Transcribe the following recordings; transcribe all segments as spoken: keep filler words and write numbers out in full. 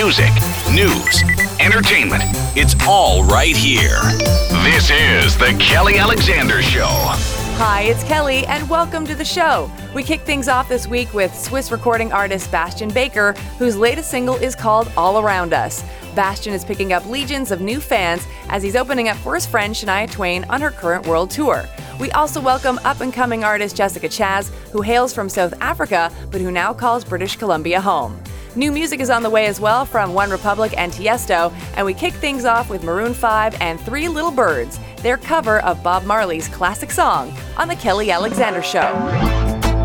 music, news, entertainment. It's all right here. This is The Kelly Alexander Show. Hi, it's Kelly, and welcome to the show. We kick things off this week with Swiss recording artist Bastian Baker, whose latest single is called All Around Us. Bastian is picking up legions of new fans as he's opening up for his friend Shania Twain on her current world tour. We also welcome up-and-coming artist Jessica Chaz, who hails from South Africa, but who now calls British Columbia home. New music is on the way as well from One Republic and Tiesto, and we kick things off with Maroon five and Three Little Birds, their cover of Bob Marley's classic song, on The Kelly Alexander Show.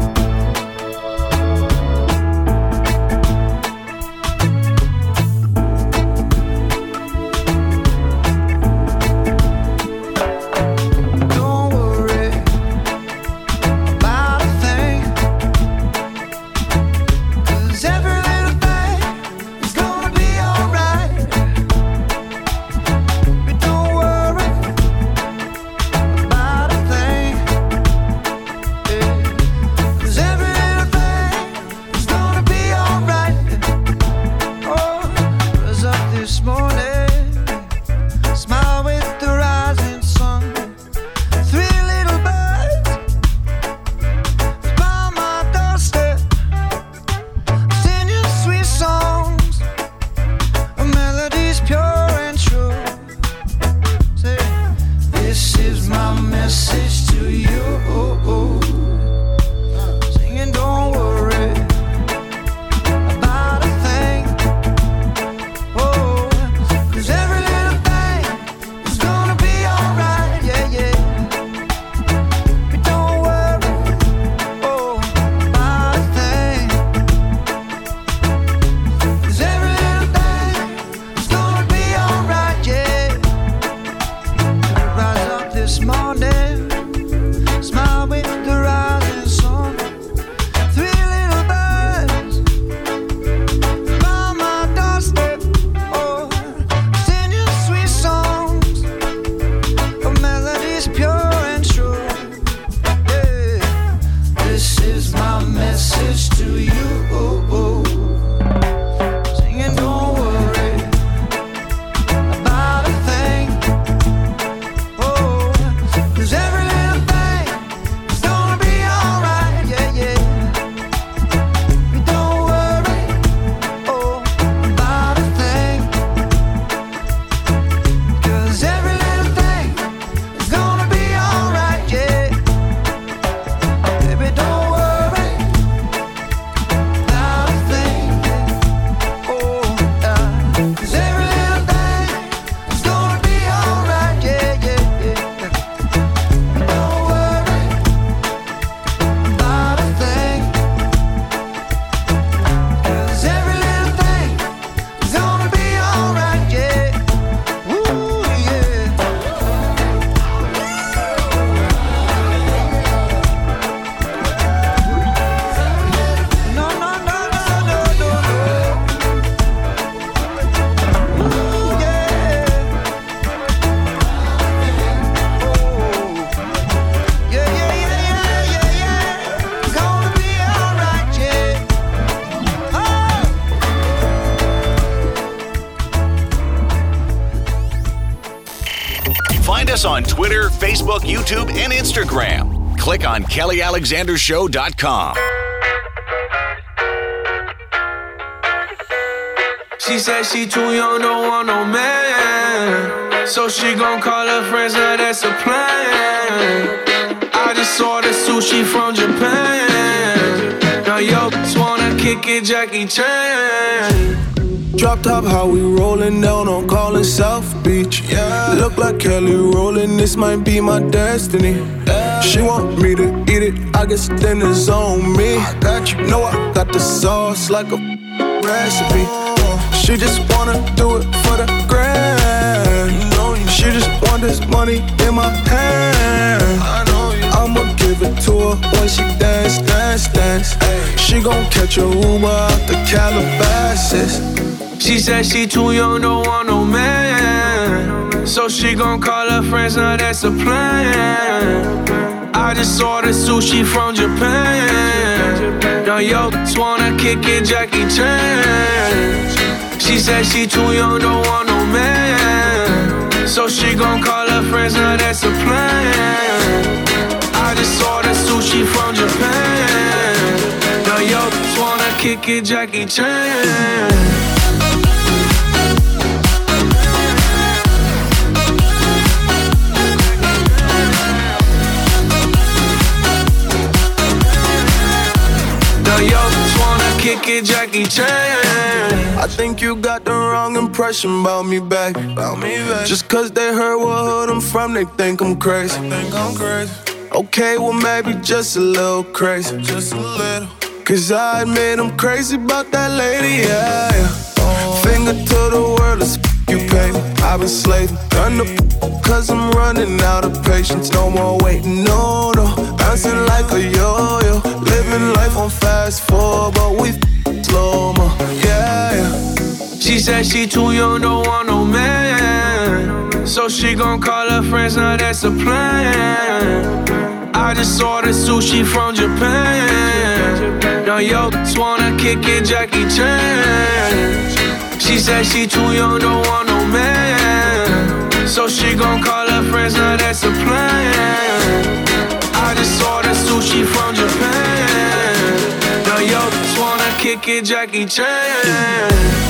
On Twitter, Facebook, YouTube, and Instagram. Click on Kelly Alexander Show dot com. She said she too young, don't want no man, so she gon' call her friends, now that's a plan. I just ordered sushi from Japan. Now yo, just wanna kick it, Jackie Chan. Drop top, how we rollin' down on Collin South Beach. Yeah. Look like Kelly rollin', this might be my destiny. Yeah. She want me to eat it, I guess then it's on me. I got you, know I got the sauce like a recipe. She just wanna do it for the grand. You know you she just want this money in my hand. I know you. I'ma give it to her when she dance, dance, dance. Ay. She gon' catch a Uber out the Calabasas. She said she too young, don't want no man, so she gon' call her friends, now that's a plan. I just ordered sushi from Japan. Now yo, just wanna kick it, Jackie Chan. She said she too young, don't want no man. So she gon' call her friends, now that's a plan. I just ordered sushi from Japan. Now yo, just wanna kick it, Jackie Chan. Yo, just wanna kick it, Jackie Chan. I think you got the wrong impression about me back. About me back. Just cause they heard what hood I'm from, they think I'm crazy. They think I'm crazy. Okay, well maybe just a little crazy. Just a little. Cause I admit I'm crazy about that lady, yeah, yeah. Oh. Finger to the world, let's f- you pay me. I've been slaving, done the f- cause I'm running out of patience. No more waiting, no, no. Bouncing like a yo-yo. Living life on fast forward, but we f- slow-mo, yeah, yeah. She said she too young, don't want no man. So she gon' call her friends, now that's a plan. I just ordered sushi from Japan. Now yo, just wanna kick it, Jackie Chan. She said she too young, don't want no man. So she gon' call her friends, now that's a plan. I just ordered sushi from Japan. Now yo, just wanna kick it, Jackie Chan.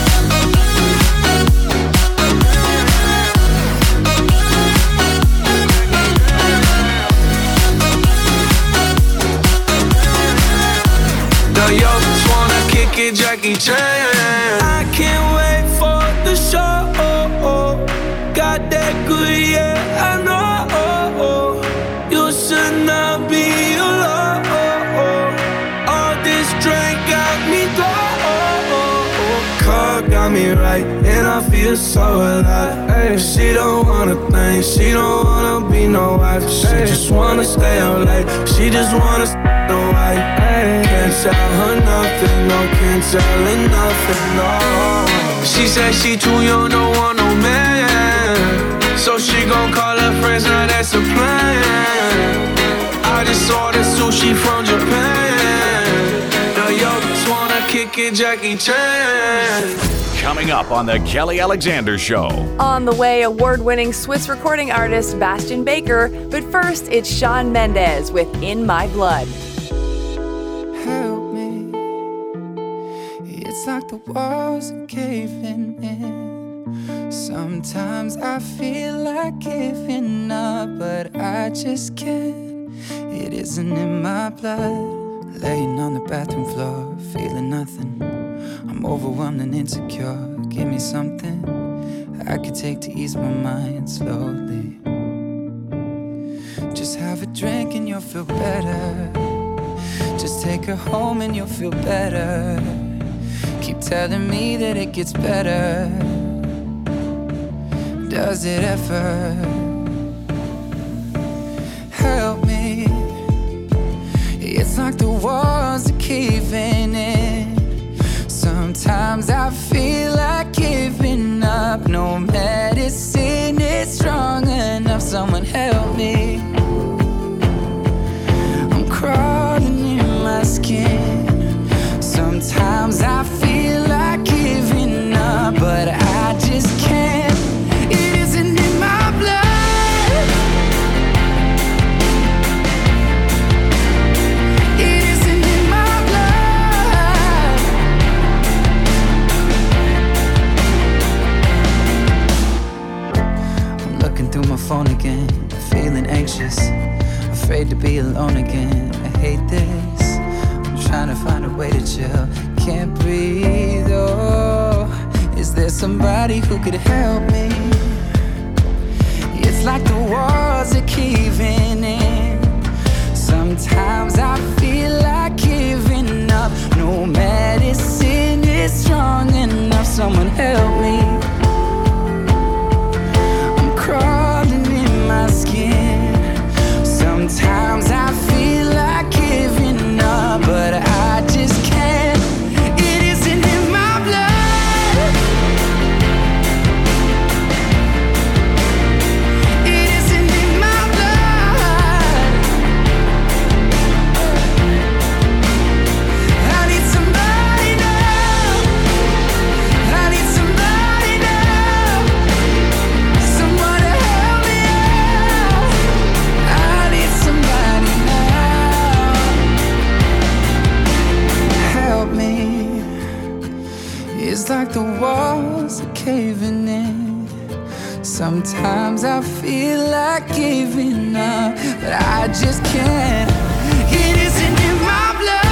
Yo, just wanna kick it, Jackie Chan. I can't wait for the show. Got that good, yeah, I know. You should not be alone. All this drink got me low. Car got me right, and I feel so alive. Ay, she don't wanna think, she don't wanna be no wife. She ay, just wanna stay out late, she just wanna stay no wife. Ay, can't tell her nothing, no, can't tell her nothing, no. She said she too young, don't want no man. So she gon' call her friends, now that's a plan. I just ordered sushi from Japan. Now yo, just wanna kick it, Jackie Chan. Coming up on the Kelly Alexander Show. On the way, award-winning Swiss recording artist Bastian Baker. But first, it's Shawn Mendes with In My Blood. Help me. It's like the walls are caving in. Sometimes I feel like giving up, but I just can't. It isn't in my blood. Laying on the bathroom floor, feeling nothing. I'm overwhelmed and insecure. Give me something I could take to ease my mind slowly. Just have a drink and you'll feel better. Just take her home and you'll feel better. Keep telling me that it gets better. Does it ever? Help me. It's like the walls are caving in. Sometimes I feel like giving up. No medicine is strong enough. Someone help me. I'm crawling in my skin. Sometimes I feel like giving up, but I just can't. It isn't in my blood. It isn't in my blood. I'm looking through my phone again, feeling anxious, afraid to be alone again. I hate this. I'm trying to find a way to chill. Can't breathe, oh. Is there somebody who could help me? It's like the walls are caving in. Sometimes I feel like giving up. No medicine is strong enough. Someone help me. I'm crawling in my skin. Sometimes I feel like giving up, but I just can't. It isn't in my blood. It isn't in my blood. I need somebody now. I need somebody. It's like the walls are caving in. Sometimes I feel like giving up, but I just can't. It isn't in my blood.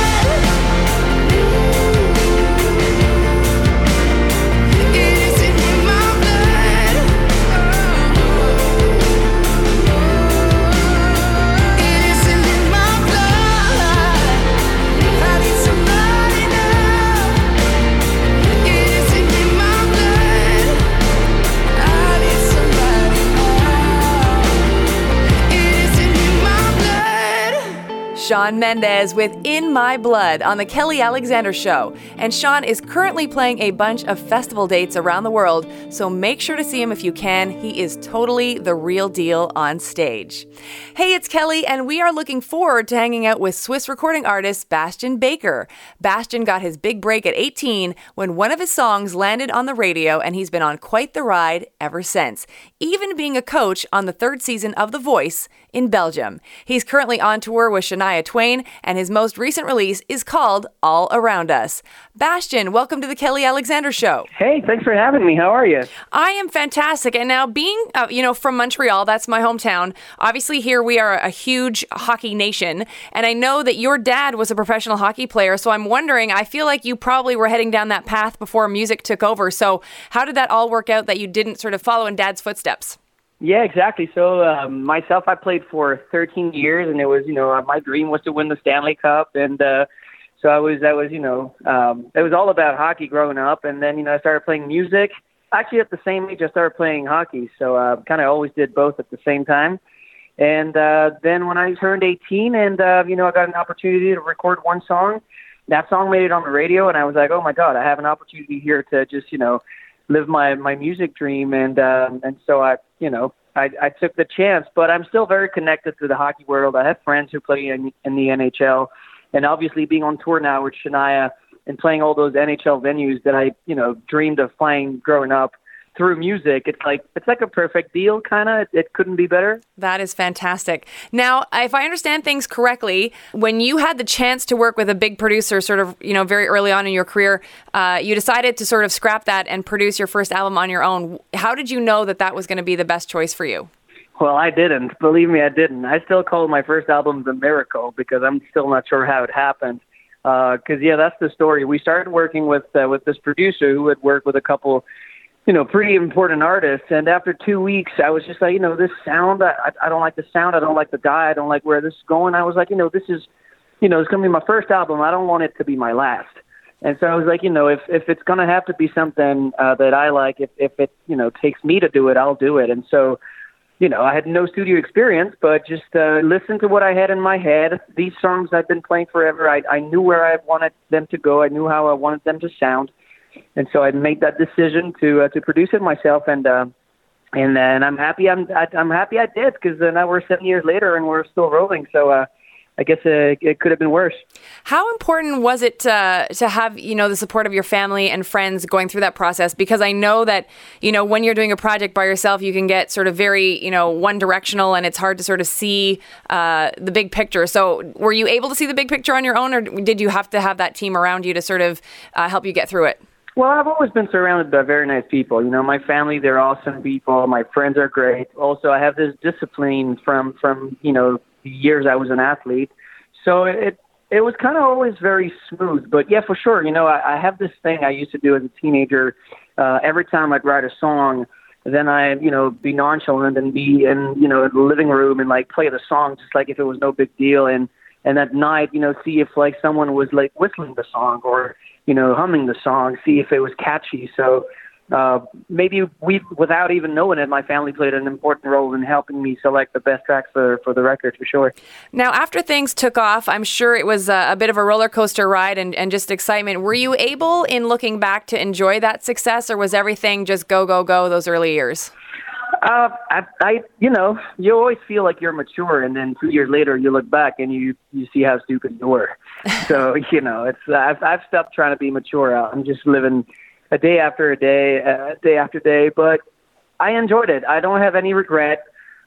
Shawn Mendes with In My Blood on The Kelly Alexander Show. And Shawn is currently playing a bunch of festival dates around the world, so make sure to see him if you can. He is totally the real deal on stage. Hey, it's Kelly, and we are looking forward to hanging out with Swiss recording artist Bastian Baker. Bastian got his big break at eighteen when one of his songs landed on the radio, and he's been on quite the ride ever since, even being a coach on the third season of The Voice in Belgium. He's currently on tour with Shania Twain, and his most recent release is called All Around Us. Bastian, welcome to the Kelly Alexander Show. Hey, thanks for having me. How are you? I am fantastic. And now being, uh, you know, from Montreal, that's my hometown. Obviously here we are a huge hockey nation, and I know that your dad was a professional hockey player, so I'm wondering, I feel like you probably were heading down that path before music took over. So how did that all work out that you didn't sort of follow in Dad's footsteps? Yeah, exactly. So um, myself, I played for thirteen years, and it was, you know, my dream was to win the Stanley Cup, and uh, so I was, I was, you know, um, it was all about hockey growing up, and then, you know, I started playing music. Actually, at the same age, I started playing hockey, so I uh, kind of always did both at the same time. And uh, then when I turned eighteen, and uh, you know, I got an opportunity to record one song. That song made it on the radio, and I was like, oh my God, I have an opportunity here to just, you know, live my, my music dream. And, um, and so I, you know, I, I took the chance, but I'm still very connected to the hockey world. I have friends who play in, in the N H L, and obviously being on tour now with Shania and playing all those N H L venues that I, you know, dreamed of playing growing up through music. It's like, it's like a perfect deal, kind of. It, it couldn't be better. That is fantastic. Now, if I understand things correctly, when you had the chance to work with a big producer sort of, you know, very early on in your career, uh, you decided to sort of scrap that and produce your first album on your own. How did you know that that was going to be the best choice for you? Well, I didn't. Believe me, I didn't. I still call my first album The Miracle because I'm still not sure how it happened. Because, uh, yeah, that's the story. We started working with uh, with this producer who had worked with a couple, you know, pretty important artists. And after two weeks, I was just like, you know, this sound, I, I don't like the sound. I don't like the guy. I don't like where this is going. I was like, you know, this is, you know, it's going to be my first album. I don't want it to be my last. And so I was like, you know, if, if it's going to have to be something uh, that I like, if, if it, you know, takes me to do it, I'll do it. And so, you know, I had no studio experience, but just uh, listened to what I had in my head. These songs I've been playing forever. I, I knew where I wanted them to go. I knew how I wanted them to sound. And so I made that decision to uh, to produce it myself, and uh, and and I'm happy I'm I, I'm happy I did, because uh, now we're seven years later and we're still rolling. So uh, I guess uh, it could have been worse. How important was it uh, to have, you know, the support of your family and friends going through that process? Because I know that, you know, when you're doing a project by yourself, you can get sort of very, you know, one directional, and it's hard to sort of see uh, the big picture. So were you able to see the big picture on your own, or did you have to have that team around you to sort of uh, help you get through it? Well, I've always been surrounded by very nice people. You know, my family, they're awesome people. My friends are great. Also, I have this discipline from, from you know, the years I was an athlete. So it it was kind of always very smooth. But, yeah, for sure, you know, I, I have this thing I used to do as a teenager. Uh, every time I'd write a song, then I, you know, be nonchalant and be in, you know, in the living room and, like, play the song just like if it was no big deal. And, and at night, you know, see if, like, someone was, like, whistling the song or, you know, humming the song, see if it was catchy. So uh, maybe we, without even knowing it, my family played an important role in helping me select the best tracks for, for the record, for sure. Now, after things took off, I'm sure it was a, a bit of a roller coaster ride and, and just excitement. Were you able, in looking back, to enjoy that success, or was everything just go, go, go those early years? Uh, I, I, you know, you always feel like you're mature, and then two years later you look back and you, you see how stupid you were. So, you know, it's, I've, I've stopped trying to be mature. I'm just living a day after a day, uh, day after day, but I enjoyed it. I don't have any regret.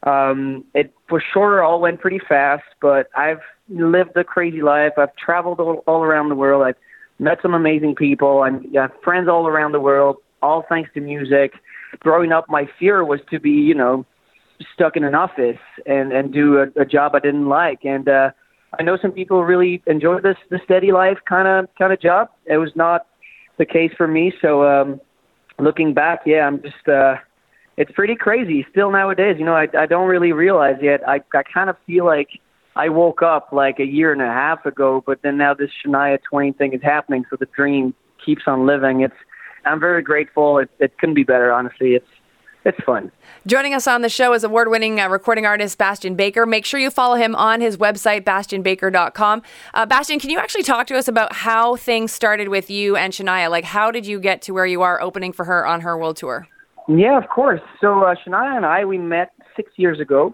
Um, it for sure all went pretty fast, but I've lived a crazy life. I've traveled all, all around the world. I've met some amazing people, and got friends all around the world, all thanks to music. Growing up, my fear was to be, you know, stuck in an office and, and do a, a job I didn't like. And uh, I know some people really enjoy this, the steady life kind of kind of job. It was not the case for me. So um, looking back, yeah, I'm just, uh, it's pretty crazy still nowadays. You know, I, I don't really realize yet. I, I kind of feel like I woke up like a year and a half ago, but then now this Shania Twain thing is happening. So the dream keeps on living. It's, I'm very grateful. It, it couldn't be better, honestly. It's, It's fun. Joining us on the show is award-winning uh, recording artist Bastien Baker. Make sure you follow him on his website, bastien baker dot com. Uh, Bastien, can you actually talk to us about how things started with you and Shania? Like, how did you get to where you are opening for her on her world tour? Yeah, of course. So uh, Shania and I, we met six years ago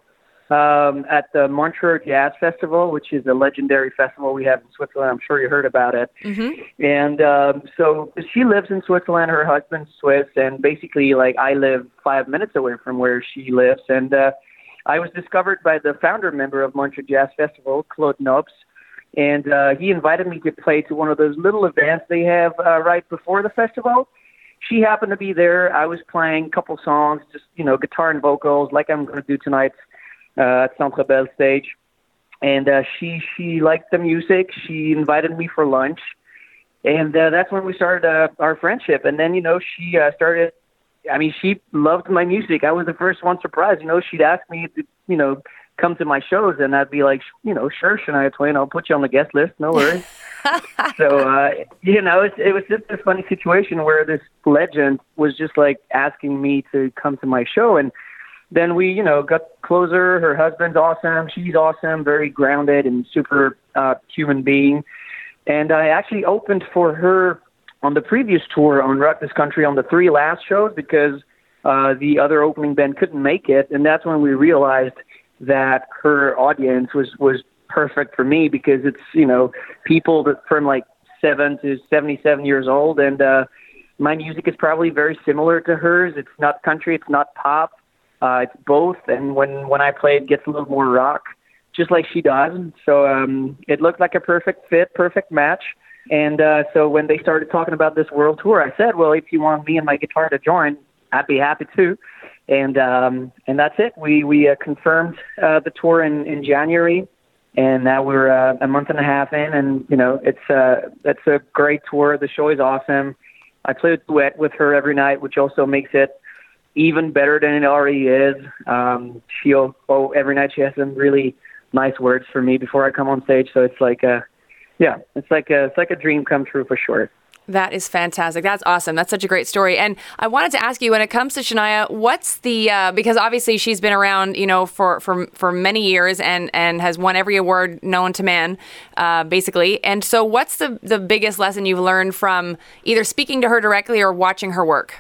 um, at the Montreux Jazz Festival, which is a legendary festival we have in Switzerland. I'm sure you heard about it. Mm-hmm. And um, so she lives in Switzerland. Her husband's Swiss, and basically, like, I live five minutes away from where she lives. And uh, I was discovered by the founder member of Montreux Jazz Festival, Claude Nobs, and uh, he invited me to play to one of those little events they have uh, right before the festival. She happened to be there. I was playing a couple songs, just, you know, guitar and vocals, like I'm going to do tonight uh, at Centre Bell stage. And uh, she she liked the music. She invited me for lunch. And uh, that's when we started uh, our friendship. And then, you know, she uh, started, I mean, she loved my music. I was the first one surprised. You know, she'd ask me to, you know, come to my shows, and I'd be like, you know, sure, Shania Twain, I'll put you on the guest list, no worries. so, uh, you know, it, it was just a funny situation where this legend was just like asking me to come to my show. And then we, you know, got closer. Her husband's awesome. She's awesome, very grounded and super uh, human being. And I actually opened for her on the previous tour on Rock This Country on the three last shows because uh, the other opening band couldn't make it. And that's when we realized that her audience was, was perfect for me because it's, you know, people that from like seven to seventy-seven years old. And uh, my music is probably very similar to hers. It's not country. It's not pop. Uh, it's both. And when, when I play, it gets a little more rock, just like she does. So um, it looked like a perfect fit, perfect match. And uh, so when they started talking about this world tour, I said, well, if you want me and my guitar to join, I'd be happy to. And um, and that's it. We we uh, confirmed uh, the tour in, in January, and now we're uh, a month and a half in. And you know, it's uh, it's a great tour. The show is awesome. I play a duet with her every night, which also makes it even better than it already is. Um, she'll oh every night she has some really nice words for me before I come on stage. So it's like a yeah, it's like a it's like a dream come true for sure. That is fantastic. That's awesome. That's such a great story. And I wanted to ask you, when it comes to Shania, what's the, uh, because obviously she's been around, you know, for, for, for many years and, and has won every award known to man, uh, basically. And so what's the, the biggest lesson you've learned from either speaking to her directly or watching her work?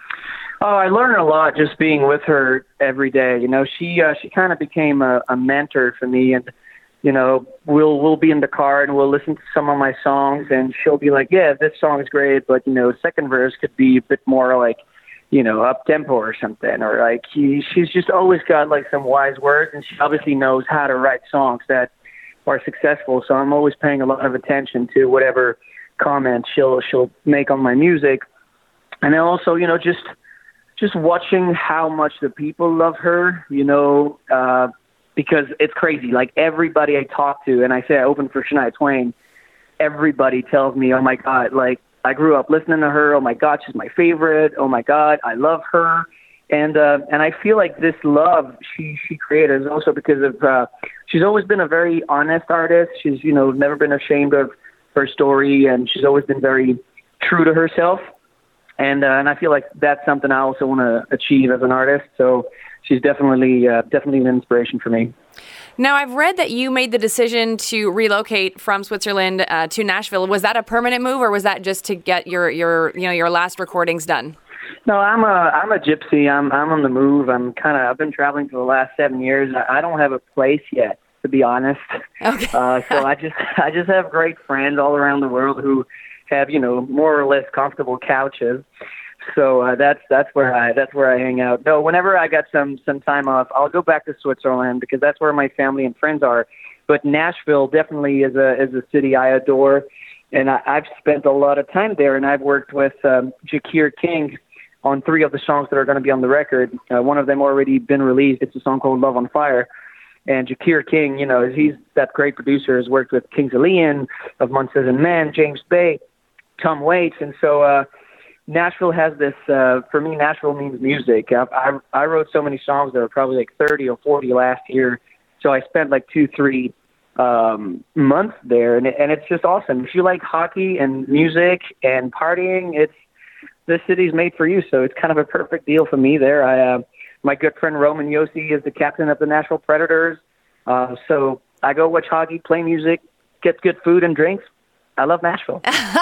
Oh, I learned a lot just being with her every day. You know, she, uh, she kind of became a, a mentor for me. And, you know, we'll we'll be in the car and we'll listen to some of my songs, and she'll be like, yeah, this song is great, but, you know, second verse could be a bit more like, you know, up-tempo or something. Or like, he, she's just always got like some wise words, and she obviously knows how to write songs that are successful. So I'm always paying a lot of attention to whatever comments she'll she'll make on my music. And then also, you know, just just watching how much the people love her, you know, uh, because it's crazy. Like, everybody I talk to, and I say I opened for Shania Twain, everybody tells me, oh my God, like, I grew up listening to her. Oh my God, she's my favorite. Oh my God, I love her. And uh, and I feel like this love she, she created is also because of, uh, she's always been a very honest artist. She's, you know, never been ashamed of her story, and she's always been very true to herself. And uh, and I feel like that's something I also want to achieve as an artist. So she's definitely uh, definitely an inspiration for me. Now, I've read that you made the decision to relocate from Switzerland uh, to Nashville. Was that a permanent move, or was that just to get your, your you know your last recordings done? No, I'm a I'm a gypsy. I'm I'm on the move. I'm kind of I've been traveling for the last seven years. I, I don't have a place yet, to be honest. Okay. uh, so I just I just have great friends all around the world who have, you know, more or less comfortable couches. So uh, that's that's where I that's where I hang out. No, whenever I got some some time off, I'll go back to Switzerland because that's where my family and friends are. But Nashville definitely is a is a city I adore. and I, I've spent a lot of time there, and I've worked with um, Jakir King on three of the songs that are going to be on the record. Uh, one of them already been released. It's a song called Love on Fire. And Jakir King, you know, he's that great producer, has worked with Kings of Leon, of Monsters and Men, James Bay, Tom Waits. And so uh, Nashville has this, uh, for me, Nashville means music. I, I, I wrote so many songs that were probably like thirty or forty last year. So I spent like two, three um, months there. And, it, and it's just awesome. If you like hockey and music and partying, it's this city's made for you. So it's kind of a perfect deal for me there. I, uh, My good friend Roman Josi is the captain of the Nashville Predators. Uh, so I go watch hockey, play music, get good food and drinks. I love Nashville.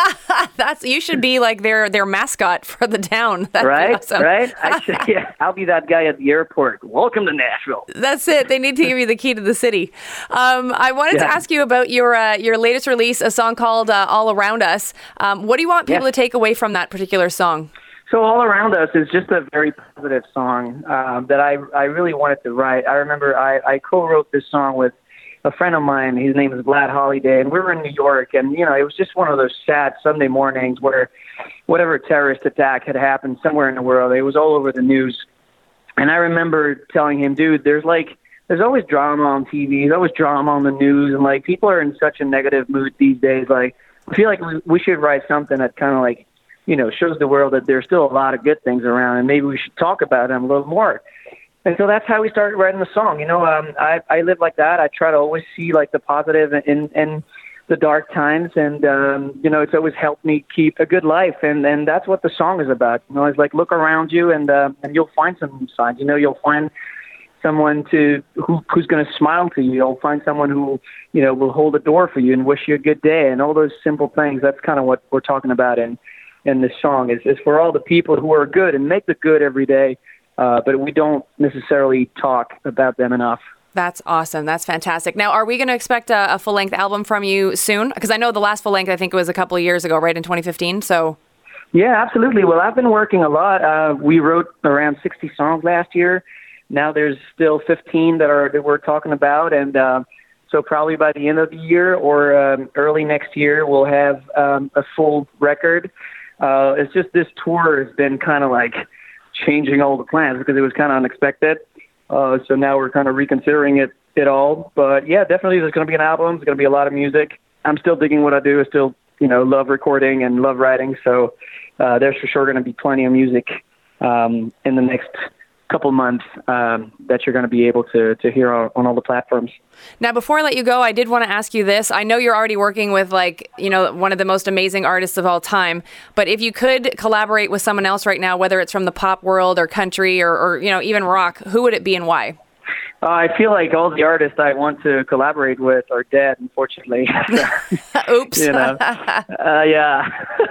That's you should be like their their mascot for the town. That'd right, awesome. right. I should, yeah, I'll be that guy at the airport. Welcome to Nashville. That's it. They need to give you the key to the city. Um, I wanted Yeah. to ask you about your uh, your latest release, a song called uh, "All Around Us." Um, what do you want people Yeah. to take away from that particular song? So All Around Us is just a very positive song um, that I I really wanted to write. I remember I, I co-wrote this song with a friend of mine. His name is Vlad Holiday, and we were in New York, and, you know, it was just one of those sad Sunday mornings where whatever terrorist attack had happened somewhere in the world, it was all over the news. And I remember telling him, dude, there's like, there's always drama on T V, there's always drama on the news, and like people are in such a negative mood these days. Like, I feel like we, we should write something that kind of like, you know, shows the world that there's still a lot of good things around, and maybe we should talk about them a little more. And so that's how we started writing the song. You know, um, I, I live like that. I try to always see like the positive in, in the dark times. And, um, you know, it's always helped me keep a good life. And, and that's what the song is about. You know, it's like, look around you and, uh, and you'll find some signs. You know, you'll find someone to who, who's going to smile to you. You'll find someone who, you know, will hold the door for you and wish you a good day and all those simple things. That's kind of what we're talking about in, in this song is, is for all the people who are good and make the good every day. Uh, but we don't necessarily talk about them enough. That's awesome. That's fantastic. Now, are we going to expect a, a full-length album from you soon? Because I know the last full-length, I think it was a couple of years ago, right, in twenty fifteen, so... Yeah, absolutely. Well, I've been working a lot. Uh, we wrote around sixty songs last year. Now there's still fifteen that are that we're talking about, and uh, so probably by the end of the year or um, early next year, we'll have um, a full record. Uh, it's just this tour has been kind of like changing all the plans because it was kind of unexpected. Uh, so now we're kind of reconsidering it, it all. But yeah, definitely there's going to be an album. There's going to be a lot of music. I'm still digging what I do. I still, you know, love recording and love writing. So uh, there's for sure going to be plenty of music um, in the next couple months um, that you're going to be able to to hear on, on all the platforms. Now, before I let you go, I did want to ask you this. I know you're already working with, like, you know, one of the most amazing artists of all time, but if you could collaborate with someone else right now, whether it's from the pop world or country or, or you know, even rock, who would it be and why? Uh, I feel like all the artists I want to collaborate with are dead, unfortunately. Oops. You know, uh, yeah.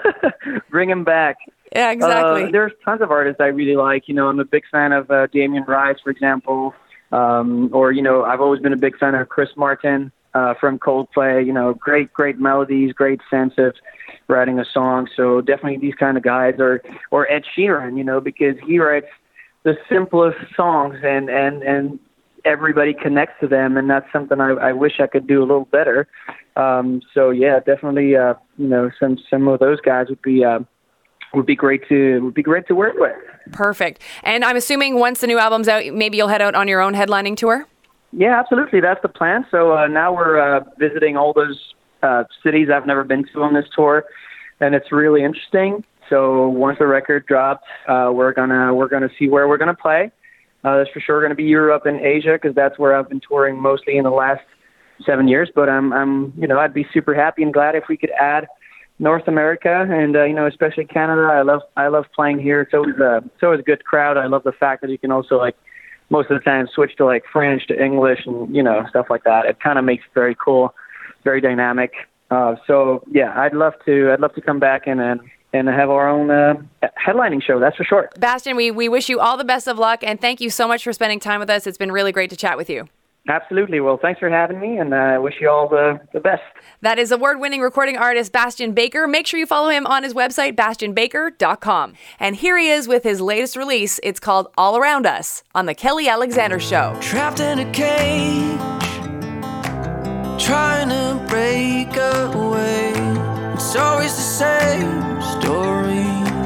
Bring them back. Yeah, exactly. Uh, there's tons of artists I really like. You know, I'm a big fan of uh, Damien Rice, for example. Um, or, you know, I've always been a big fan of Chris Martin uh, from Coldplay. You know, great, great melodies, great sense of writing a song. So definitely these kind of guys. Or, or Ed Sheeran, you know, because he writes the simplest songs and, and, and everybody connects to them. And that's something I, I wish I could do a little better. Um, so, yeah, definitely, uh, you know, some, some of those guys would be... Uh, Would be great to would be great to work with. Perfect. And I'm assuming once the new album's out, maybe you'll head out on your own headlining tour? Yeah, absolutely. That's the plan. So uh, now we're uh, visiting all those uh, cities I've never been to on this tour, and it's really interesting. So once the record drops, uh, we're gonna we're gonna see where we're gonna play. Uh, there's for sure going to be Europe and Asia because that's where I've been touring mostly in the last seven years. But I'm I'm you know I'd be super happy and glad if we could add North America and uh, you know especially Canada. I love I love playing here. It's always a it's always a good crowd. I love the fact that you can also like most of the time switch to like French to English and you know stuff like that. It kind of makes it very cool, very dynamic. Uh, so yeah, I'd love to I'd love to come back and and, and have our own uh, headlining show. That's for sure. Bastien, we we wish you all the best of luck and thank you so much for spending time with us. It's been really great to chat with you. Absolutely. Well, thanks for having me, and I uh, wish you all the, the best. That is award-winning recording artist Bastien Baker. Make sure you follow him on his website, bastien baker dot com. And here he is with his latest release. It's called All Around Us on The Kelly Alexander Show. Trapped in a cage, trying to break away. it's always the same story.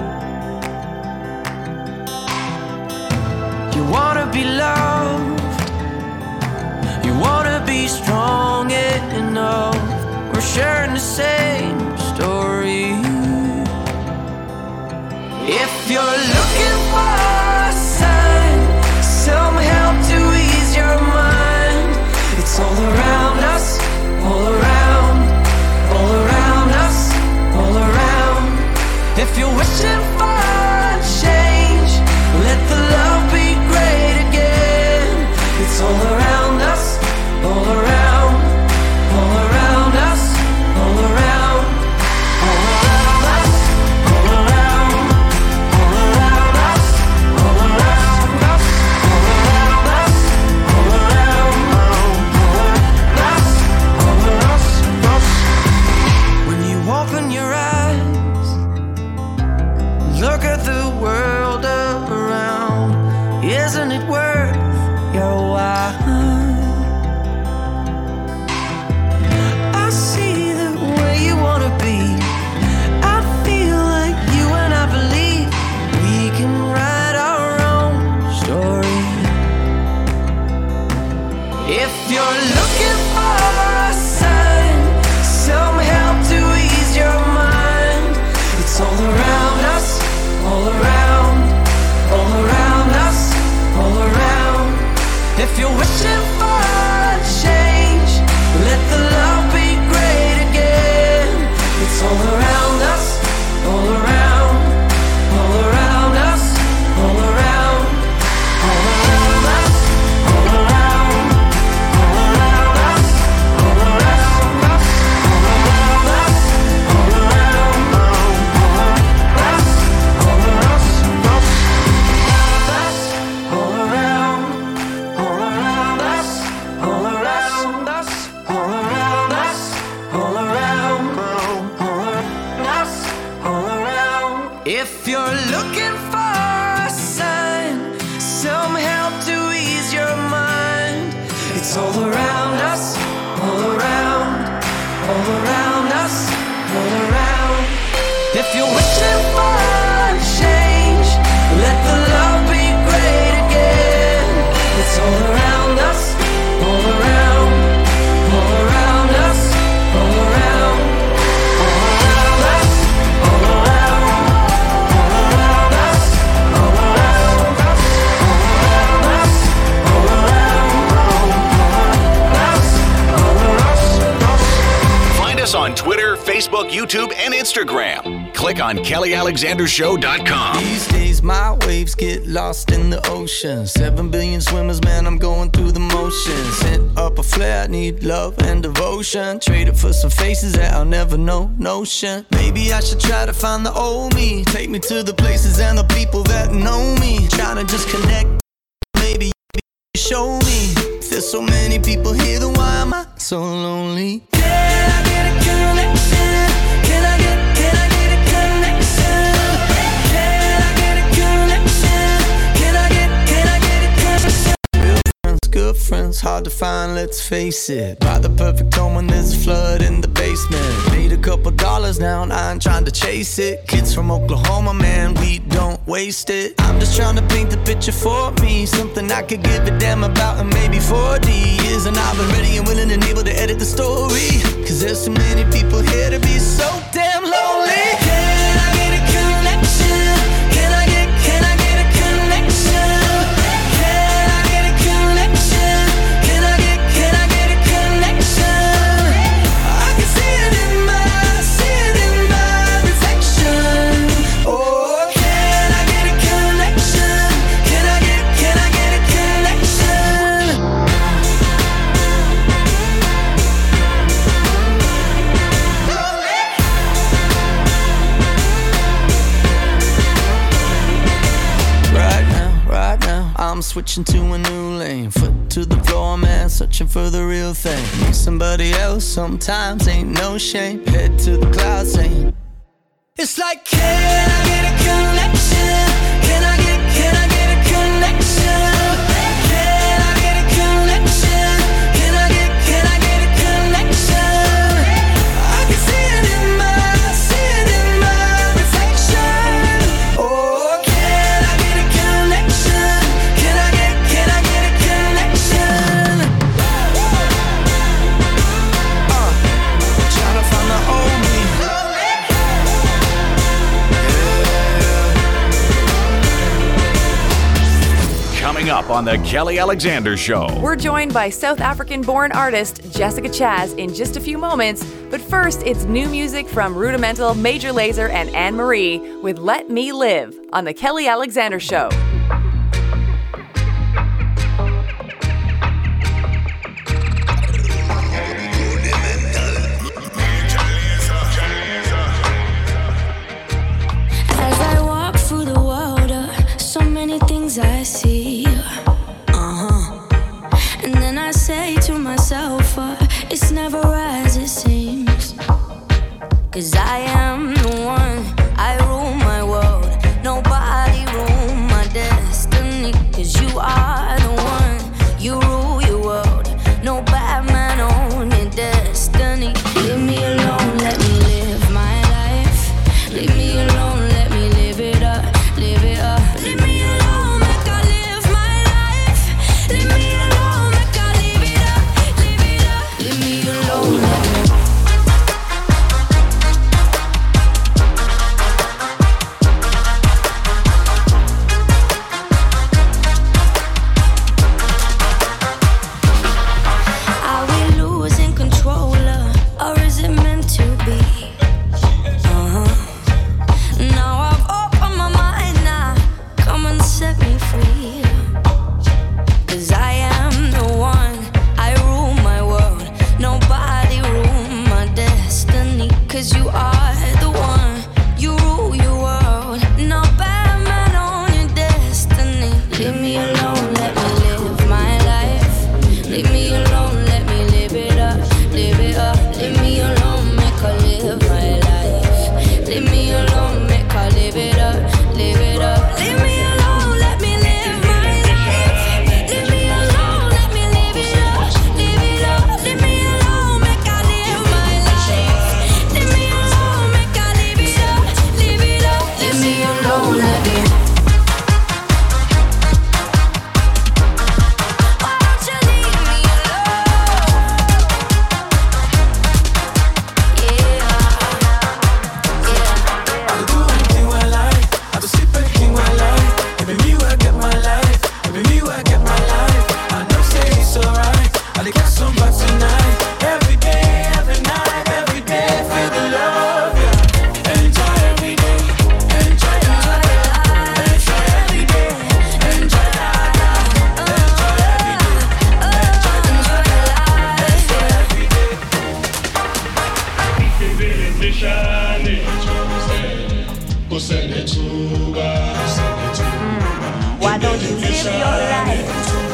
You wanna be loved, you wanna be strong enough. We're sharing the same story. If you're looking for a sign, some help to ease your mind, it's all around us, all around, all around us, all around. If you're wishing for a change, let the love be great again. It's all around us, all around, all around us, all around, all around us, all around, all around us, all around us, all around us, all around, all around us, all around us. When you open your eyes, look at the world around. Isn't it worth your while? I see the way you wanna be. I feel like you and I believe we can write our own story. If you're looking for a sign, some help to ease your mind, it's all around us, all around, all around us, all around. If you're wishing for a change, let the love be great again. It's all around us, all around, all around us, all around, all around us, all around, all around us, all around us, all around us, all around, all around us, all around, all around us, all around us, all around us, all around, all around us, all around. If you're looking for a sign, some help to ease your mind, it's all around us, all around, all around us, all around. If you're wishing for a change, let the love be great again. It's all around us, all around, all around us, all around, all around us, all around, all around us, all around us, all around us, all around us. Find us on Twitter, Facebook, YouTube, and Instagram. Click on Kelly Alexander Show dot com. These days my waves get lost in the ocean. Seven billion swimmers, man, I'm going through the motions. Hit up a flare, need love and devotion. Trade it for some faces that I'll never know, notion. Maybe I should try to find the old me. Take me to the places and the people that know me. Trying to just connect, maybe you show me. If there's so many people here, then why am I so lonely? Can I get a connection? Can I get, can I get a connection? Can I get a connection? Can I get, can I get a connection? Real friends, good friends, hard to find, let's face it. Buy the perfect home when there's a flood in the basement. Made a couple dollars now and I ain't trying to chase it. Kids from Oklahoma, man, we don't waste it. I'm just trying to paint the picture for me, something I could give a damn about in maybe forty years. And I've been ready and willing and able to edit the story, cause there's so many people here to be so damn lonely. Can I get a connection? Can I get, can I get a connection? Can I get a connection? Can I get, can I get a connection? I can see it in my, see it in my reflection. Oh, can I get a connection? Can I get, can I get a connection? Right now, right now, I'm switching to a new lane. Foot to the floor, man, searching for the real thing. Need somebody else sometimes, ain't no shame. Head to the clouds, saying it's like, can I get a connection? Can I get, can I get a connection? Can I get a connection? Can I get, can I get a connection? I can see it in my, up on The Kelly Alexander Show. We're joined by South African-born artist Jessica Chaz in just a few moments, but first it's new music from Rudimental, Major Lazer, and Anne Marie with Let Me Live on The Kelly Alexander Show. I see, uh-huh. And then I say to myself, uh, it's never as it seems. Cause I am the one, I rule my world. Nobody rule my destiny. Cause you are the one, you rule your world. No bad man on your destiny. Leave me alone, let me live my life. Leave me alone, let me live it up, live it up. Leave me alone. Why don't you live your life?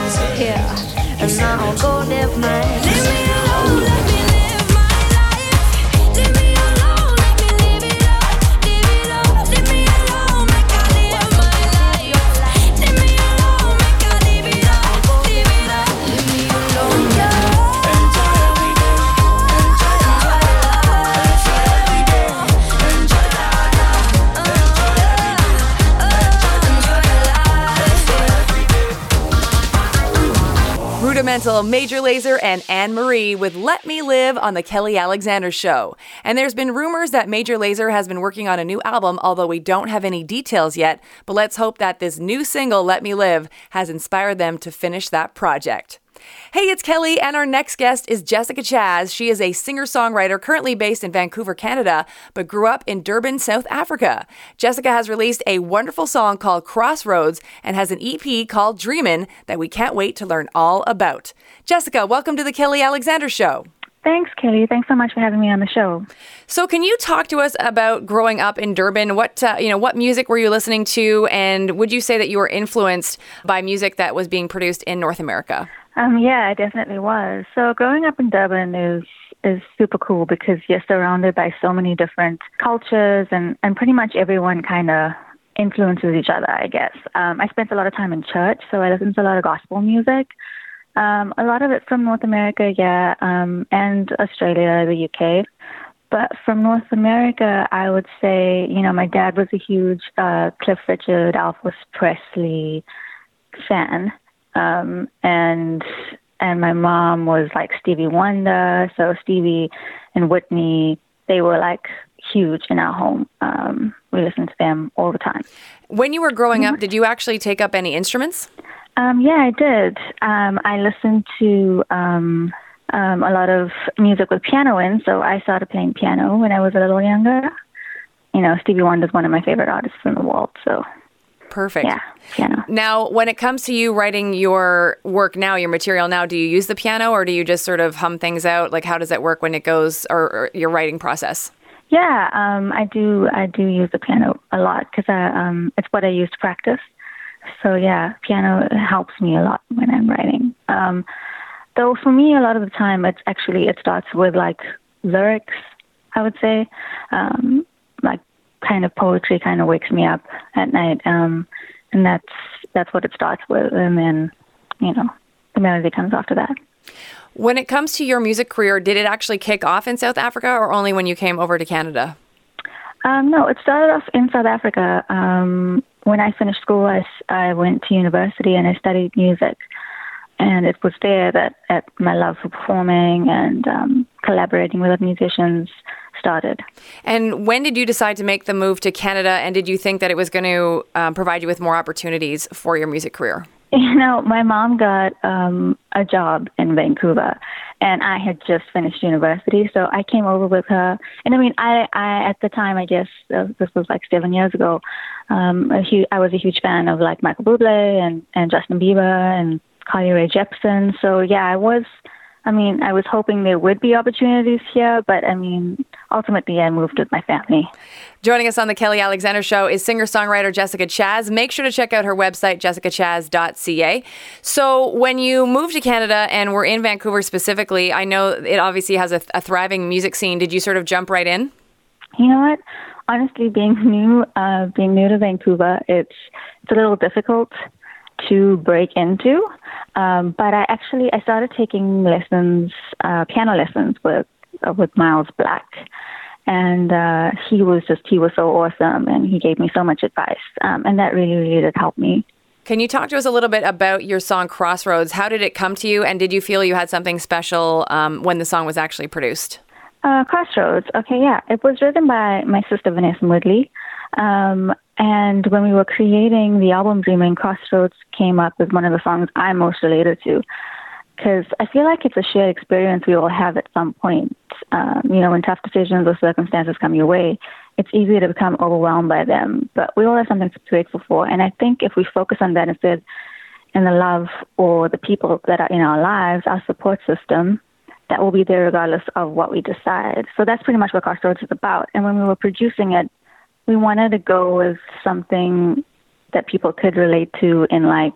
Yeah, and I'll go live mine. Leave me alone, let me live my life. Leave me alone, let me live it up, live it up. Leave me alone, make I live my life. Leave me alone, make I live it up, live it up. Leave me alone, yeah. Enjoy every day, enjoy life, enjoy every day, enjoy life, enjoy every day, enjoy life. Rudimental, Major Lazer, and Anne Marie with Let Me Live on The Kelly Alexander Show. And there's been rumors that Major Lazer has been working on a new album, although we don't have any details yet. But let's hope that this new single, Let Me Live, has inspired them to finish that project. Hey, it's Kelly, and our next guest is Jessica Chaz. She is a singer-songwriter currently based in Vancouver, Canada, but grew up in Durban, South Africa. Jessica has released a wonderful song called Crossroads and has an E P called Dreamin' that we can't wait to learn all about. Jessica, welcome to the Kelly Alexander Show. Thanks, Kelly. Thanks so much for having me on the show. So can you talk to us about growing up in Durban? What uh, you know, what music were you listening to, and would you say that you were influenced by music that was being produced in North America? Um, yeah, I definitely was. So growing up in Durban is is super cool because you're surrounded by so many different cultures, and, and pretty much everyone kind of influences each other, I guess. Um, I spent a lot of time in church, so I listened to a lot of gospel music. Um, a lot of it from North America, yeah, um, and Australia, the U K. But from North America, I would say, you know, my dad was a huge uh, Cliff Richard, Elvis Presley fan. Um, and and my mom was like Stevie Wonder, so Stevie and Whitney, they were like huge in our home. Um, we listened to them all the time. When you were growing up, did you actually take up any instruments? Um, yeah, I did. Um, I listened to um, um, a lot of music with piano in, so I started playing piano when I was a little younger. You know, Stevie Wonder is one of my favorite artists in the world, so... Perfect. Yeah, piano. Now, when it comes to you writing your work now, your material now, do you use the piano or do you just sort of hum things out? Like, how does that work when it goes, or, or your writing process? Yeah, um, I do. I do use the piano a lot because um, it's what I use to practice. So yeah, piano helps me a lot when I'm writing. Um, though for me, a lot of the time, it's actually it starts with like lyrics. I would say, um, like. kind of poetry kind of wakes me up at night, um, and that's that's what it starts with, and then, you know, the melody comes after that. When it comes to your music career, did it actually kick off in South Africa, or only when you came over to Canada? Um, no, it started off in South Africa. Um, when I finished school, I, I went to university and I studied music, and it was there that, that my love for performing and um, collaborating with other musicians started. And when did you decide to make the move to Canada, and did you think that it was going to um, provide you with more opportunities for your music career? You know, my mom got um, a job in Vancouver, and I had just finished university, so I came over with her. And I mean, I, I at the time, I guess uh, this was like seven years ago, um, a hu- I was a huge fan of like Michael Bublé and, and Justin Bieber and Carly Rae Jepsen. So yeah, I was, I mean, I was hoping there would be opportunities here, but I mean, ultimately I moved with my family. Joining us on the Kelly Alexander Show is singer-songwriter Jessica Chaz. Make sure to check out her website, jessica chaz dot c a. So when you moved to Canada and were in Vancouver specifically, I know it obviously has a, a thriving music scene. Did you sort of jump right in? You know what? Honestly, being new, uh, being new to Vancouver, it's it's a little difficult to break into. Um, but I actually I started taking lessons, uh, piano lessons with uh, with Miles Black. And uh, he was just, he was so awesome, and he gave me so much advice. Um, and that really, really did help me. Can you talk to us a little bit about your song Crossroads? How did it come to you, and did you feel you had something special um, when the song was actually produced? Uh, Crossroads, okay, yeah. It was written by my sister, Vanessa Woodley. Um, and when we were creating the album Dreaming, Crossroads came up as one of the songs I'm most related to. Because I feel like it's a shared experience we all have at some point. Um, you know, when tough decisions or circumstances come your way, it's easy to become overwhelmed by them. But we all have something to be grateful for. And I think if we focus on that instead, and the love or the people that are in our lives, our support system, that will be there regardless of what we decide. So that's pretty much what Crossroads is about. And when we were producing it, we wanted to go with something that people could relate to in, like,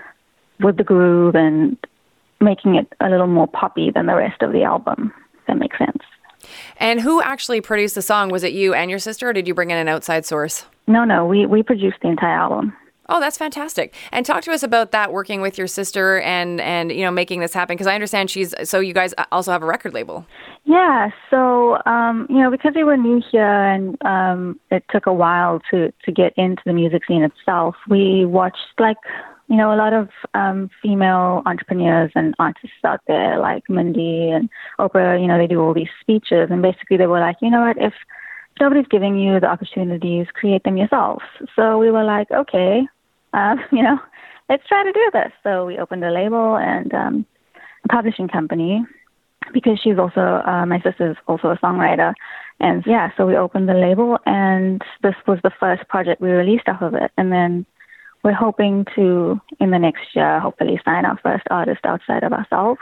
with the groove and making it a little more poppy than the rest of the album, if that makes sense. And who actually produced the song? Was it you and your sister, or did you bring in an outside source? No, no, we, we produced the entire album. Oh, that's fantastic. And talk to us about that, working with your sister and, and you know, making this happen, because I understand she's, so you guys also have a record label. Yeah, so, um, you know, because we were new here and um, it took a while to, to get into the music scene itself, we watched, like, you know, a lot of um, female entrepreneurs and artists out there, like Mindy and Oprah. You know, they do all these speeches, and basically they were like, you know what, if nobody's giving you the opportunities, create them yourself. So we were like, okay, uh, you know, let's try to do this. So we opened a label and um, a publishing company, because she's also, uh, my sister's also a songwriter. And yeah, so we opened the label, and this was the first project we released off of it. And then we're hoping to, in the next year, hopefully sign our first artist outside of ourselves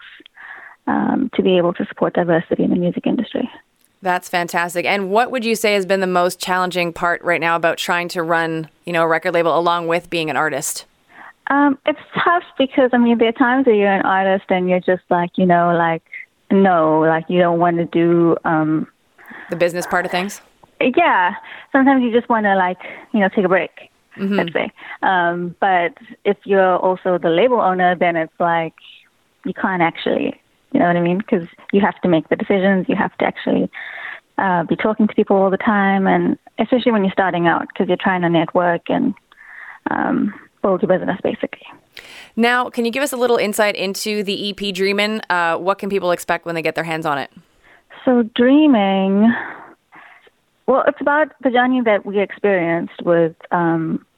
um, to be able to support diversity in the music industry. That's fantastic. And what would you say has been the most challenging part right now about trying to run, you know, a record label along with being an artist? Um, it's tough because, I mean, there are times where you're an artist and you're just like, you know, like, no, like you don't want to do... Um, the business part of things? Yeah. Sometimes you just want to, like, you know, take a break. Mm-hmm. Let's say. Um, but if you're also the label owner, then it's like you can't actually, you know what I mean? Because you have to make the decisions. You have to actually uh, be talking to people all the time, and especially when you're starting out, because you're trying to network and um, build your business, basically. Now, can you give us a little insight into the E P Dreamin'? Uh, what can people expect when they get their hands on it? So Dreaming... Well, it's about the journey that we experienced with um,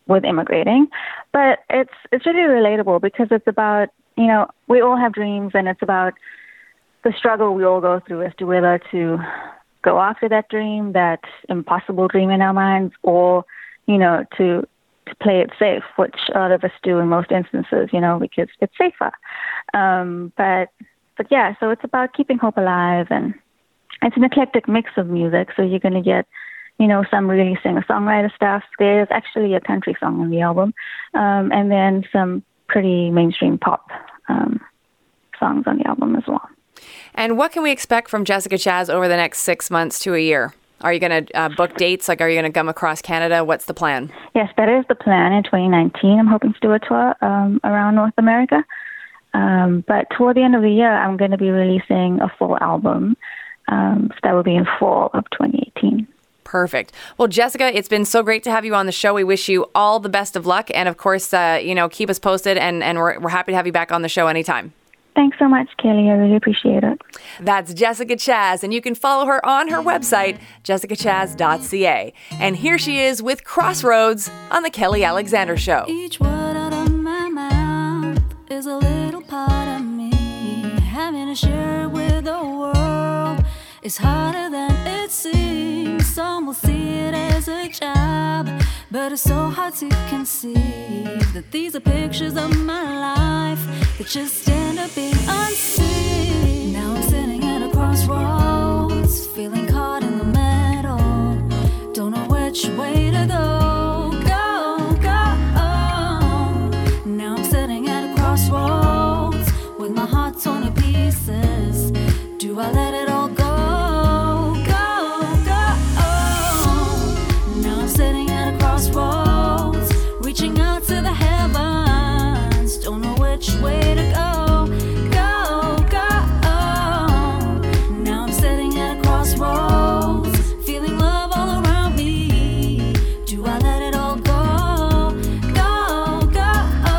with immigrating. But it's it's really relatable because it's about, you know, we all have dreams, and it's about the struggle we all go through as to whether to go after that dream, that impossible dream in our minds, or, you know, to to play it safe, which a lot of us do in most instances, you know, because it's safer. Um, but but yeah, so it's about keeping hope alive, and it's an eclectic mix of music. So you're going to get, you know, some really singer-songwriter stuff. There's actually a country song on the album, um, and then some pretty mainstream pop um, songs on the album as well. And what can we expect from Jessica Chaz over the next six months to a year? Are you going to uh, book dates? Like, are you going to come across Canada? What's the plan? Yes, that is the plan in twenty nineteen. I'm hoping to do a tour um, around North America. Um, but toward the end of the year, I'm going to be releasing a full album. Um, so that will be in fall of twenty eighteen. Perfect. Well, Jessica, it's been so great to have you on the show. We wish you all the best of luck. And of course, uh, you know, keep us posted, and, and we're, we're happy to have you back on the show anytime. Thanks so much, Kelly. I really appreciate it. That's Jessica Chaz, and you can follow her on her website, jessica chaz dot c a. And here she is with Crossroads on The Kelly Alexander Show. Each word out of my mouth is a little part of me. Having to share it with the world is harder than it seems. Some will see it as a job, but it's so hard to conceive that these are pictures of my life that just end up being unseen. Now I'm sitting at a crossroads, feeling caught in the middle. Don't know which way to go, go, go. Now I'm sitting at a crossroads with my heart torn to pieces. Do I let it all go? Reaching out to the heavens, don't know which way to go, go, go. Now I'm sitting at a crossroads, feeling love all around me. Do I let it all go, go, go?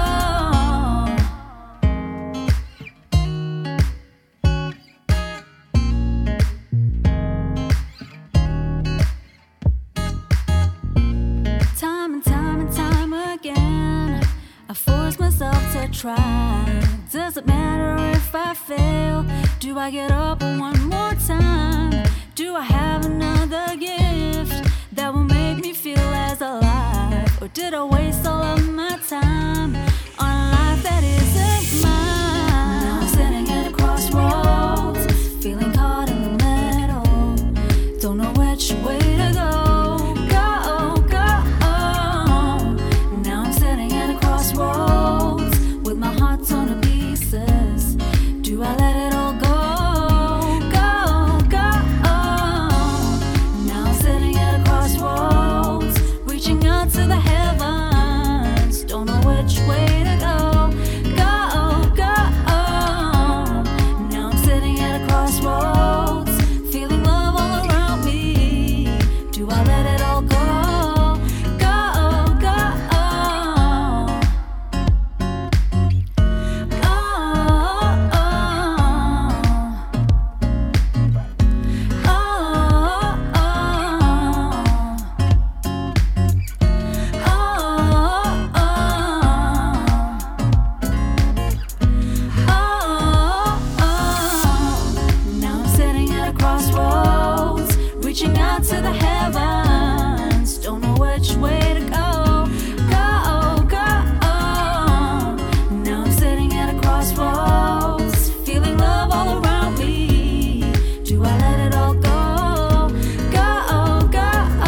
Time and time and time again, I force myself to try. Does it matter if I fail? Do I get up one more time? Do I have another gift that will make me feel as alive? Or did I waste all of my time on a life that isn't mine? Now I'm sitting at a crossroads, feeling caught in the middle. Don't know which way to go. With my heart torn to pieces, do I let it all go, go, go? Now I'm sitting at a crossroads, reaching out to the heavens. Don't know which way to go, go, go. Now I'm sitting at a crossroads, feeling love all around me. Do I let it all go? Reaching out to the heavens, don't know which way to go, go, go. Now I'm sitting at a crossroads, feeling love all around me. Do I let it all go, go, go?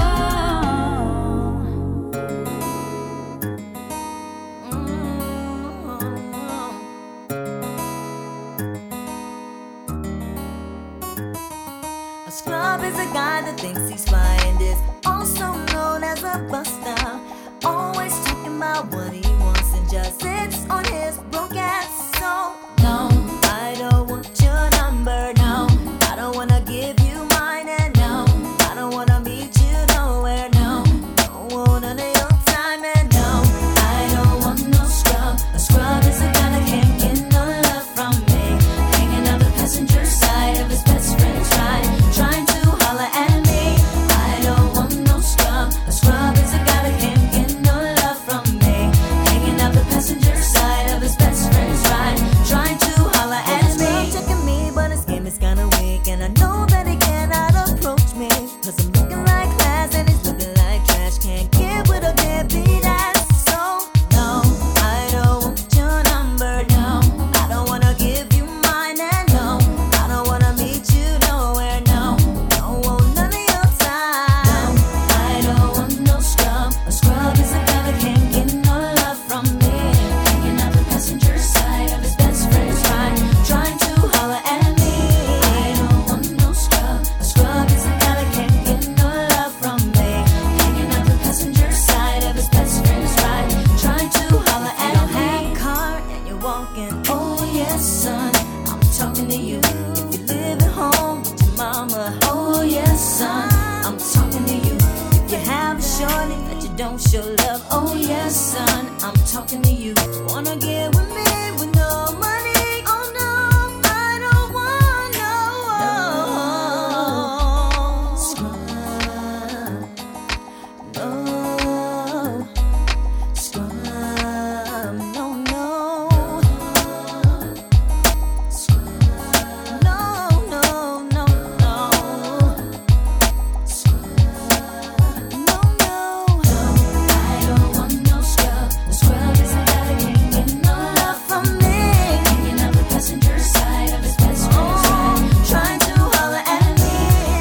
A scrub is a guy that thinks he's fly and is also known as a buster. Always talking about what he wants and just sits on his broke ass. So no, I don't want your number. No, I don't wanna give you mine. And no, I don't wanna meet you nowhere. No, don't want none of your time. And no, I don't want no scrub. A scrub is a guy that can't get no love from me. Hanging out the passenger side of his best friend's ride, trying to holler at me. I don't want no scrub. A scrub is a guy that can't get no love from son, I'm talking to you. Wanna get with me with no money? Oh no, I don't want no scrub. No scrub. No, no. Scrub. No, no, no, no. Scrub. No, no. I don't want no scrub. The scrub is a guy that can't get no love from me. Hanging out the passenger side of his best friend's ride, trying to holler at me.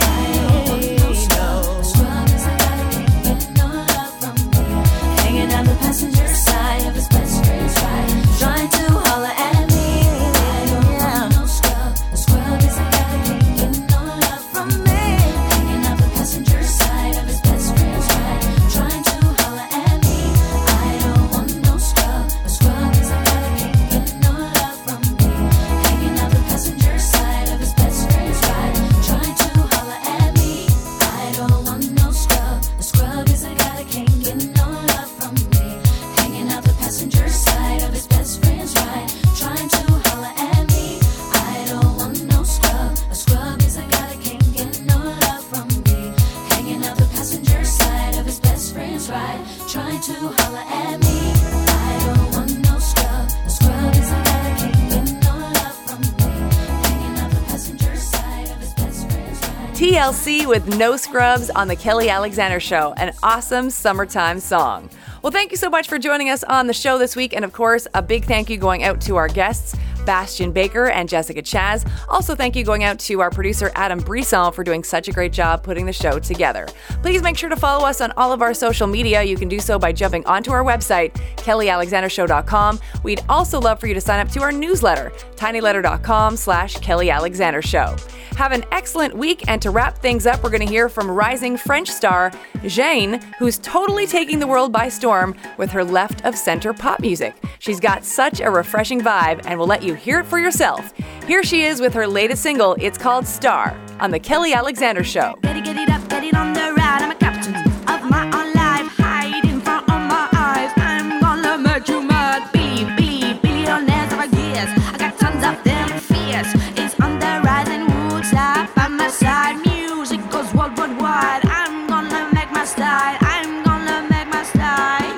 I don't want no scrub. The scrub is a guy that can't get no love from me. Hanging out the passenger side of his best friend's ride, trying to holler at me. I don't want no scrub. The scrub is a guy that can't get no love from me. Hanging out the passenger side of his best friend's ride, trying to holler at me. I don't want no scrub. A scrub is a guy that can't get no love from me. Hanging out the passenger side of his best friend's ride, trying to holler at me. I don't want no scrub. A scrub is a guy that can't get no love from me. Hanging out the passenger side of his best friend's ride, trying to holler at me. I don't want no scrub. A scrub is a guy that can't get no love from me. Hanging out the passenger side of his best friend's ride, trying to holler at me. I don't want no scrub. A scrub is a guy that can't get no love from me. Hanging out the passenger side of his best friend's ride. T L C with No Scrubs on The Kelly Alexander Show, an awesome summertime song. Well, thank you so much for joining us on the show this week. And of course, a big thank you going out to our guests, Bastian Baker and Jessica Chaz. Also, thank you going out to our producer, Adam Brisson, for doing such a great job putting the show together. Please make sure to follow us on all of our social media. You can do so by jumping onto our website, kelly alexander show dot com. We'd also love for you to sign up to our newsletter, tinyletter.com slash Kelly Alexander Show. Have an excellent week, and to wrap things up, we're going to hear from rising French star Jane, who's totally taking the world by storm with her left-of-center pop music. She's got such a refreshing vibe, and we'll let you hear it for yourself. Here she is with her latest single. It's called Star on The Kelly Alexander Show. Get it, get it up, get it on the ride. I'm a captain of my own life, hiding from all my eyes. I'm gonna make you mad, believe, believe, billionaires of ideas. I got tons of them fierce. It's on the rise and won't stop by my side. Music goes world wide. I'm gonna make my style. I'm gonna make my style.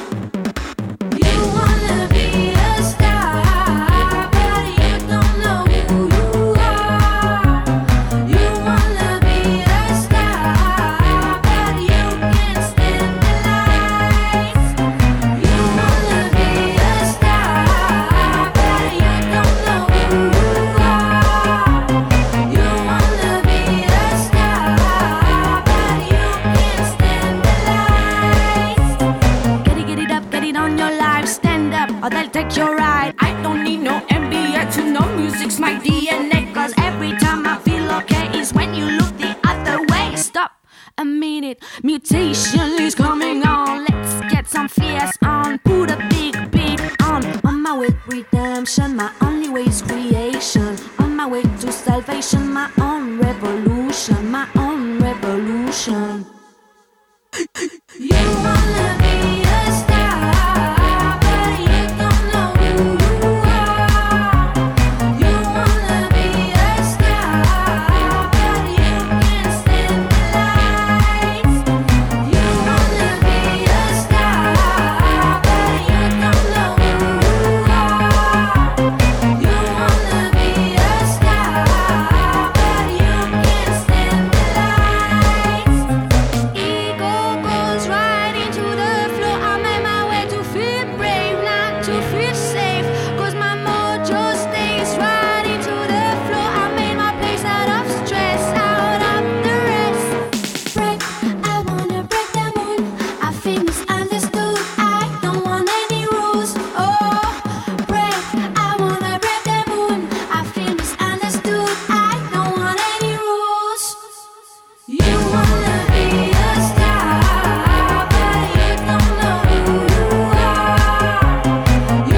You wanna be a star, but you don't know who you are. You wanna be a star, but you can't stand the lights. You wanna be a star, but you don't know who you are. You wanna be a star, but you can't stand the lights. Get it, get it up, get it on your life. Stand up, or they'll take your ride. I don't need no M B A to know music's my D N A. Cause every time I feel okay is when you look the other way. Stop a minute, mutation is coming on. Let's get some fierce on. Put a big beat on. On my way to redemption, my only way is creation. On my way to salvation, my own revolution, my own revolution. You wanna be a star, but you don't know who you are. You wanna be a star, but you can't stand the lights. You wanna be a star, but you don't know who you are. You wanna be a star, but you can't stand the lights. Ego goes right into the flow. I'm on my way to feel brave, not to feel safe. Cause my mojo stays right into the flow. I made my place out of stress, out of the rest. Break, I wanna break the moon. I feel misunderstood. I don't want any rules. Oh, break, I wanna break the moon. I feel misunderstood. I don't want any rules. You wanna be a star, but you don't know who you are. You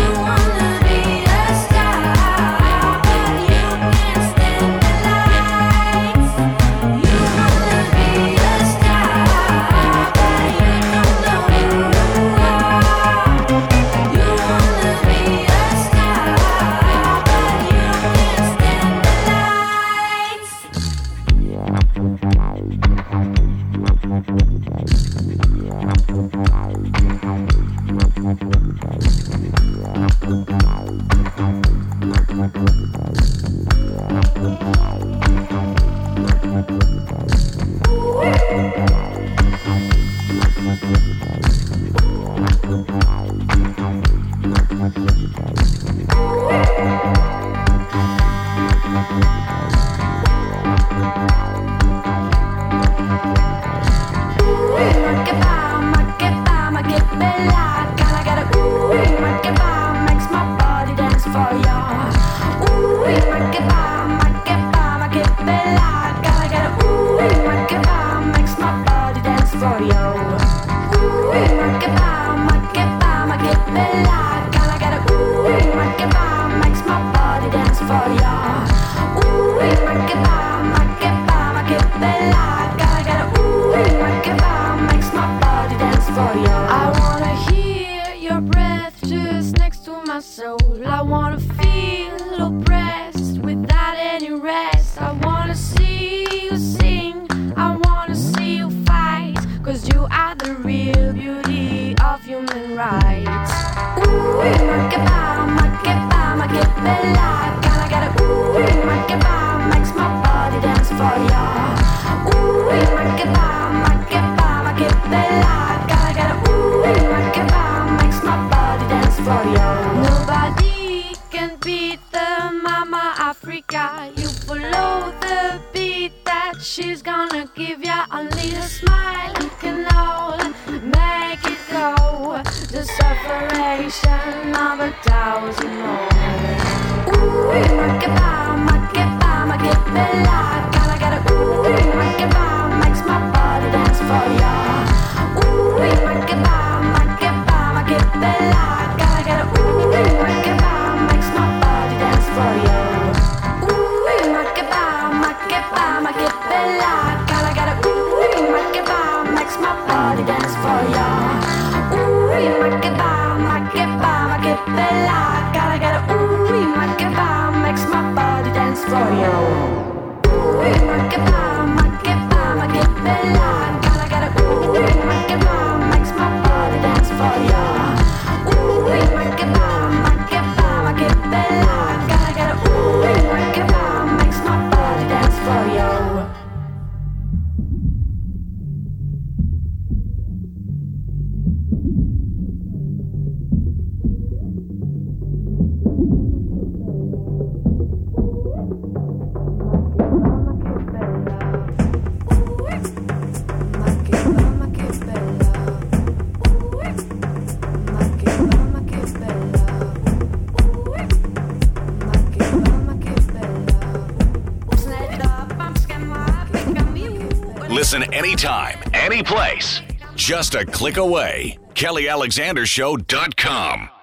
Listen anytime, any place. Just a click away. Kelly Alexander Show dot com.